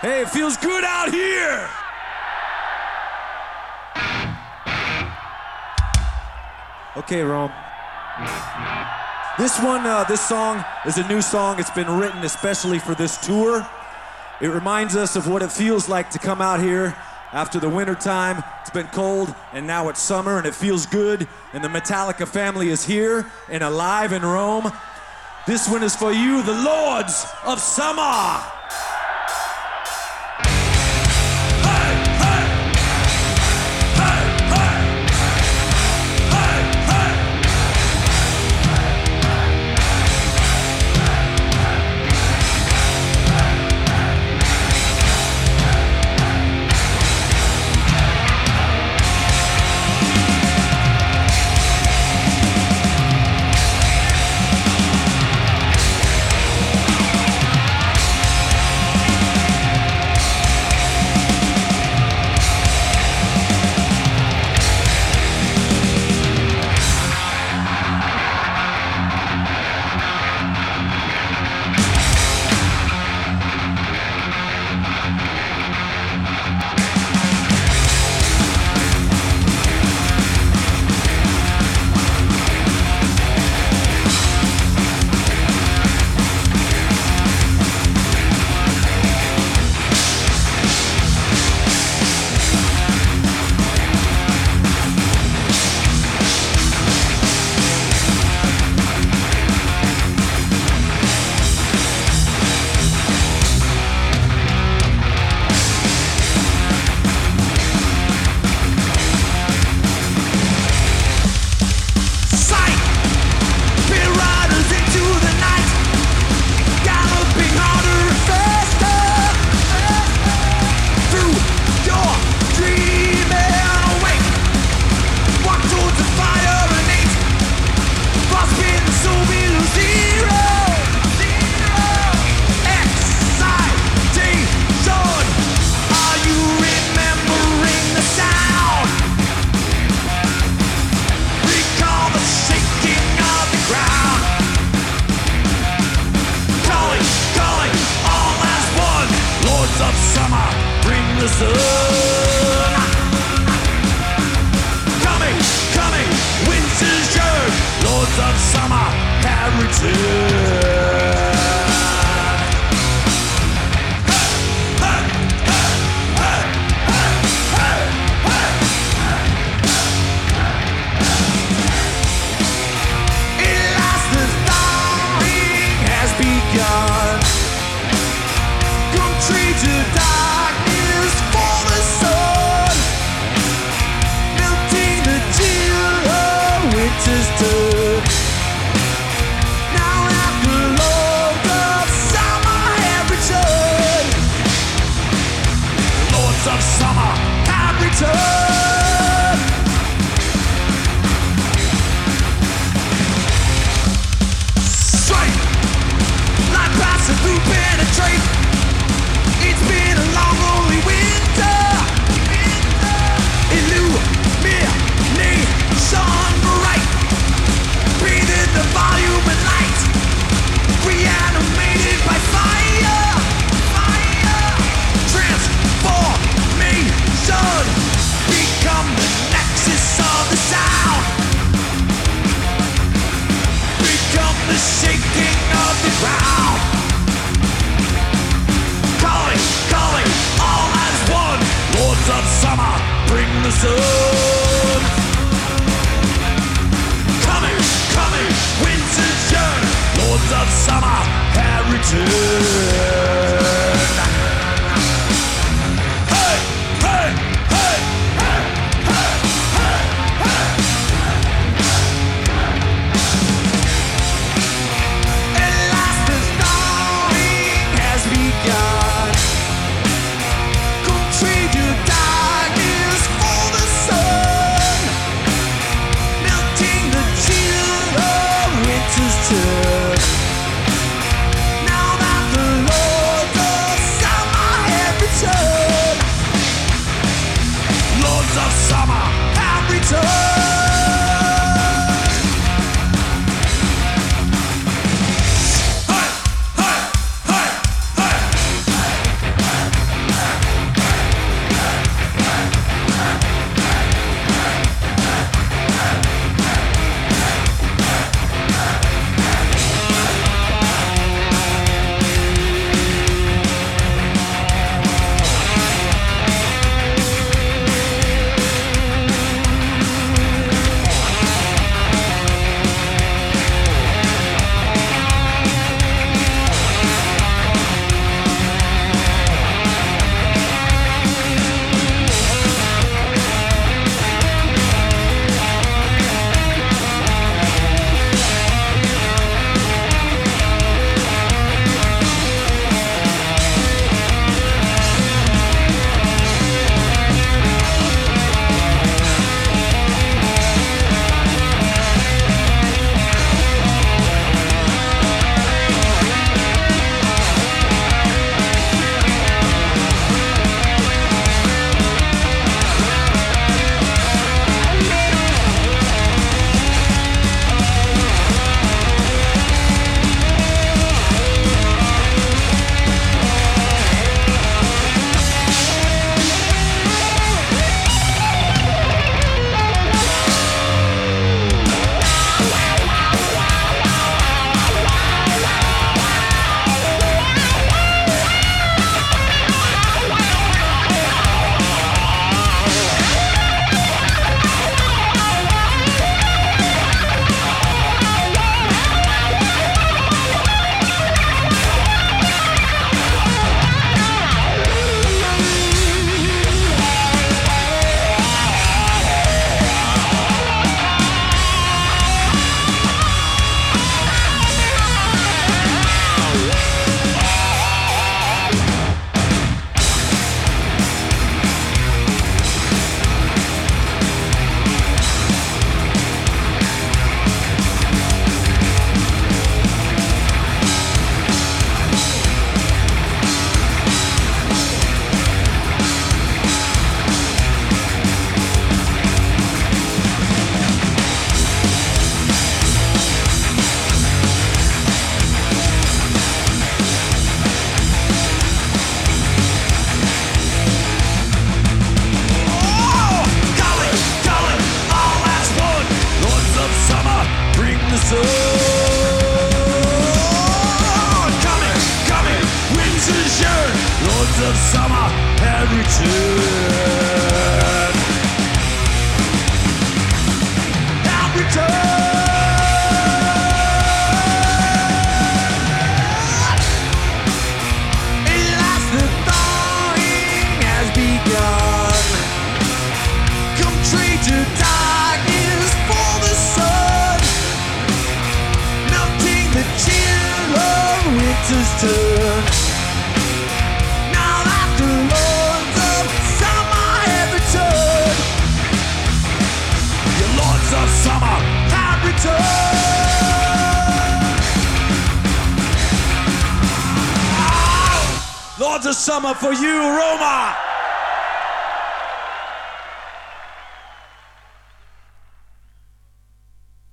Hey, it feels good out here! Okay, Rome. This song is a new song. It's been written especially for this tour. It reminds us of what it feels like to come out here after the winter time. It's been cold, and now it's summer, and it feels good, and the Metallica family is here and alive in Rome. This one is for you, the Lords of Summer! Coming, winter's journey, Lords of Summer have returned. At last the thawing has begun. Country to darkness for the sun, melting the chill of winter's done. Now that the Lords of Summer have returned, Lords of Summer have returned. Straight, like passing through penetrate. It's been a long, lonely winter. Illumination bright, breathing the volume and light, reanimated by fire. Transformation, become the nexus of the sound, become the shaking of the ground. Calling, all as one. Lords of Summer, bring the sun. Coming, winter's journey. Lords of Summer have returned. Hey, hey, hey, hey, hey, hey, hey. At last the thawing has begun. To darkness for the sun, melting the chill of winter's turn. Now that the return. Have returned. At last the thawing has begun. Come trade to darkness for the sun, melting the chill of winter's turn. Now that the lords of summer have returned, your lords of summer have returned. Oh, lords of summer for you, Roma.